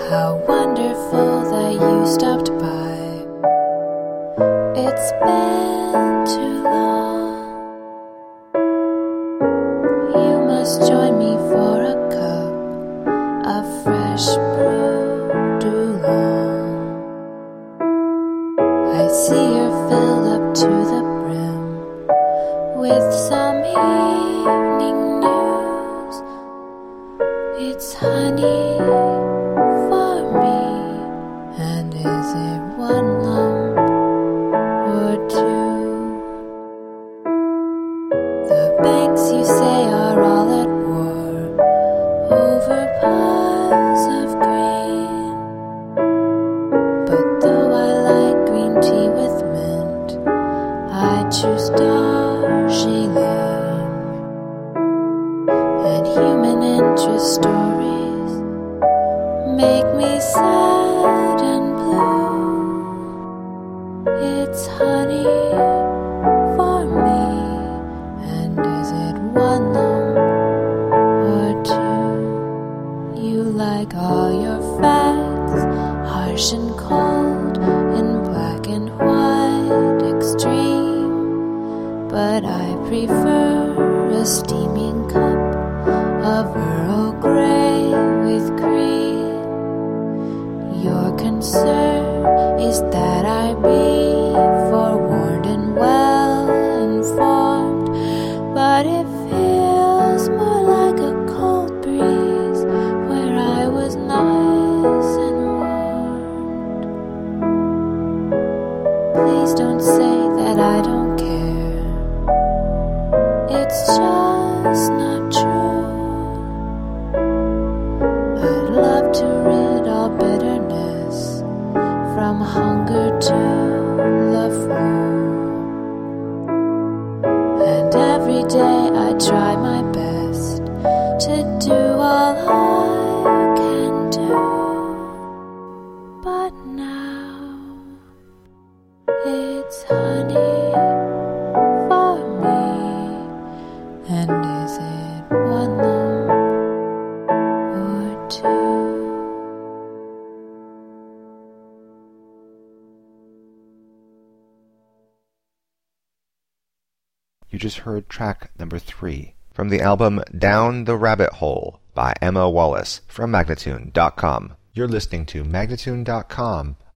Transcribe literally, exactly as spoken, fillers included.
How wonderful that you stopped by. It's been too long. You must join me for a cup of fresh brew Dulong. I see you're filled up to the brim with some evening news. It's honey for me, and is it one lump or two? The banks you say are all at war over piles of green, but though I like green tea with mint, I choose Darjeeling. And human interest stories make me sad and blue. It's honey for me, and is it one lump or two? You like all your facts harsh and cold, in black and white extreme, but I prefer a steaming cup of Earl Grey with cream. Your concern is that I be forewarned and well informed, but it feels more like a cold breeze where I was nice and warmed. Please don't say that I don't care. It's just not true. I'd love to rid all bitterness from hunger to the flu. And every day I try my best to do all I can do. But now it's honey for me, and is it one lump or two? You just heard track number three from the album Down the Rabbit Hole by Emma Wallace from Magnatune dot com. You're listening to Magnatune dot com,